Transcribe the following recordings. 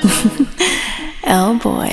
Oh boy.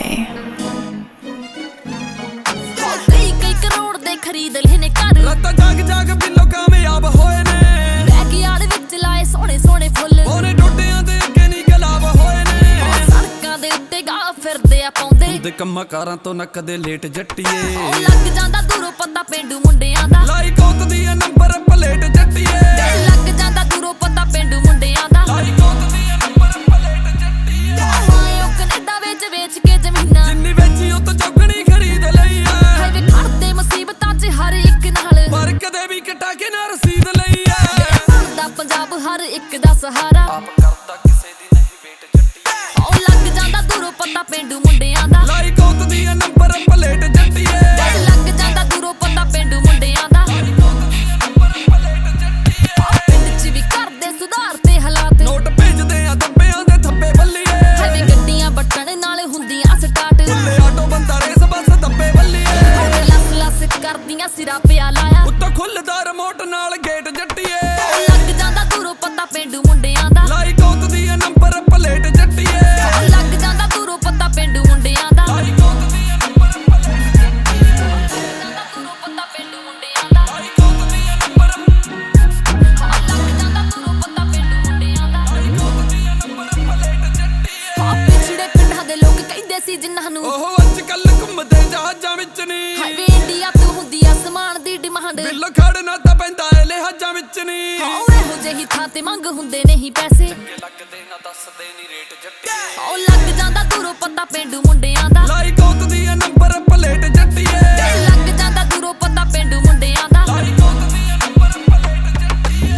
कई करोड़ दे खरीद लेने घर रातां जाग जाग बिल्लो कामयाब होए ने बैकयार्ड विच लाए सोहणे सोहणे फुੱਲ ओने डोडियां दे अगे नहीं गलाब होए ने सड़कां दे उत्ते गा फिरदे आ पाउंदे ਦੇ ਕੰਮਾਂ ਕਾਰਾਂ ਤੋਂ ਨਾ ਕਦੇ ਲੇਟ ਜੱਟੀਏ ਲੱਗ ਜਾਂਦਾ ਦੂਰੋਂ ਪਤਾ ਪਿੰਡੂ ਮੁੰਡਿਆਂ ਦਾ ਲਾਈ ਕੋਤ ਦੀ ਨੰਬਰ ਪਲੇਟ ਜੱਟੀਏ ਲੱਗ ਜਾਂਦਾ ਦੂਰੋਂ ਪਤਾ ਪਿੰਡੂ ਮੁੰਡਿਆਂ ਦਾ ਲਾਈ ਕੋਤ ਦੀ ਨੰਬਰ ਪਲੇਟ ਜੱਟੀਏ ਆਇਓ ਕੈਨੇਡਾ ਵਿੱਚ ਵੇਚ ਕੇ ਜ਼ਮੀਨਾਂ ਜਿੰਨੀ ਵੇਚੀ ਉਹ ਤੋਂ ਚੌਗਣੀ ਖਰੀਦ ਲਈ ਐ ਹਾਏ ਵੇ ਖੜਦੇ ਮੁਸੀਬਤਾਂ 'ਚ ਹਰ ਇੱਕ ਨਾਲ ਪਰ ਕਦੇ ਵੀ ਕਟਾ ਕੇ ਨਾ ਰਸੀਦ ਲਈ ਐ ਬਣਦਾ ਪੰਜਾਬ ਹਰ ਇੱਕ ਦਾ ਸਹਾਰਾ ਆਪ ਕਰਦਾ ਕਿਸੇ ਦੀ ਨਹੀਂ ਵੇਟ ਜੱਟੀਏ ਉਹ ਲੱਗ ਜਾਂਦਾ ਦੂਰੋਂ ਪਤਾ ਪਿੰਡੂ ਮੁੰਡਿਆਂ ਦਾ ਲਾਈ ਕੋਤ ਦੀ ਨੰਬਰ ਪਲੇਟ ਜੱਟੀਏ ਲੱਗ ਜਾਂਦਾ ਦੂਰੋਂ ਪਤਾ ਪਿੰਡੂ ਮੁੰਡਿਆਂ ਦਾ ਲਾਈ ਕੋਤ ਦੀ ਨੰਬਰ ਪਲੇਟ ਜੱਟੀਏ ਪਿੰਡ 'ਚ ਵੀ ਕਰਦੇ ਸੁਧਾਰ ਤੇ ਹਾਲਾਤ ਨੋਟ ਭੇਜਦੇ ਆ ਦੱਬਿਆਂ ਦੇ ਥੱਬੇ ਬੱਲੀਏ ਹਾਏ ਵੇ ਗੱਡੀਆਂ ਬੱਟਣ ਨਾਲ ਹੁੰਦੀਆਂ ਸਟਾਰਟ ਭੁੱਲੇ ਆਟੋ ਬੰਦਾ ਰੇਸ ਬੱਸ ਦੱਬੇ ਬੱਲੀਏ ਹਾਏ ਲੱਸ ਲੱਸ ਕਰਦੀਆਂ ਸਿਰਾ ਪਿਆ ਲਾਇਆ ਉੱਤੋਂ ਖੁੱਲਦਾ ਰਿਮੋਟ ਨਾਲ ਗੇਟ ਜੱਟੀਏ ਲੱਗ ਜਾਂਦਾ ਦੂਰੋਂ ਪਤਾ ਪਿੰਡੂ ਮੁੰਡਿਆਂ ਦਾ ਲਾਈ ਕੋਤ ਦੀ ਨੰਬਰ ਪਲੇਟ ਜੱਟੀਏ ਲੱਗ ਜਾਂਦਾ ਦੂਰੋਂ ਪਤਾ ਪਿੰਡੂ ਮੁੰਡਿਆਂ ਦਾ ਲਾਈ ਕੋਤ ਦੀ ਨੰਬਰ ਪਲੇਟ ਜੱਟੀਏ ਜਾਂਦਾ ਦੂਰੋਂ ਪਤਾ ਪਿੰਡੂ ਮੁੰਡਿਆਂ ਦਾ ਲਾਈ ਕੋਤ ਦੀ ਨੰਬਰ ਲੱਗ ਜਾਂਦਾ ਦੂਰੋਂ ਪਤਾ ਪਿੰਡੂ ਮੁੰਡਿਆਂ ਦਾ ਲਾਈ ਕੋਤ ਦੀ ਨੰਬਰ ਪਲੇਟ ਜੱਟੀਏ ਪਿਛੜੇ ਪਿੰਡਾਂ ਦੇ ਲੋਕ ਕਹਿੰਦੇ ਸੀ ਜਿਨ੍ਹਾਂ ਨੂੰ ਉਹ ਅੱਜ ਕੱਲ ਘੁੰਮਦੇ ਜਹਾਜ਼ਾਂ ਵਿੱਚ ਨਹੀਂ ਹਾਏ ਵੇ ਇੰਡੀਆ ਤੋਂ ਹੁੰਦੀ ਆ ਸਮਾਨ ਦੀ ਡਿਮਾਂਡ ਬਿੱਲੋ ਖੜਨਾ ਤਾਂ ਪੈਂਦਾ ਏ ਲਿਹਾਜ਼ਾਂ ਵਿੱਚ ਨਹੀਂ ਉਹ ਇਹੋ ਜਿਹੀ ਥਾਂ ਤੇ ਮੰਗ ਹੁੰਦੇ ਨਹੀਂ ਪੈਸੇ ਲੱਗਦੇ ਨਾ ਦੱਸਦੇ ਨਹੀਂ ਰੇਟ ਜੱਟੀਏ ਉਹ ਲੱਗ ਜਾਂਦਾ ਦੂਰੋਂ ਪਤਾ ਪਿੰਡੂ ਮੁੰਡਿਆਂ ਦਾ ਲਾਈ ਕੋਤ ਦੀ ਨੰਬਰ ਪਲੇਟ ਜੱਟੀਏ ਲੱਗ ਜਾਂਦਾ ਦੂਰੋਂ ਪਤਾ ਪਿੰਡੂ ਮੁੰਡਿਆਂ ਦਾ ਲਾਈ ਕੋਤ ਦੀ ਨੰਬਰ ਪਲੇਟ ਜੱਟੀਏ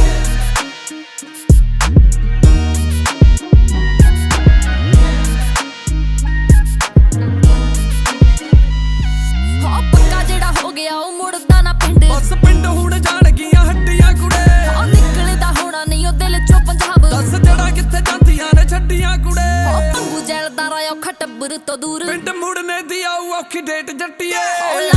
ਉਹ ਪੱਕਾ ਜਿਹੜਾ ਹੋ ਗਿਆ ਉਹ ਮੁੜਦਾ ਨਾ ਪਿੰਡ ਬਸ ਪਿੰਡ ਹੁਣ ਜਾਣ ਗਈਆਂ ਹੱਡੀਆਂ ਕੁੜੇ ਉਹ ਨਿਕਲਦਾ ਹੋਣਾ ਨਹੀਂ ਉਹ ਦਿਲ ਚੋਂ ਪੰਜਾਬ ਦੱਸ ਜੜਾ ਕਿੱਥੇ ਜਾਂਦੀਆਂ ਨੇ ਛੱਡੀਆਂ ਕੁੜੇ ਉਹ ਪੰਗੂ ਜੈਲਦਾਰ ਆਇਆ ਖਟਬਰ ਤੋਂ ਦੂਰ ਪਿੰਡ ਮੁੜਨੇ ਦੀ ਆਊ ਔਖੀ ਡੇਟ ਜੱਟੀਏ ਉਹ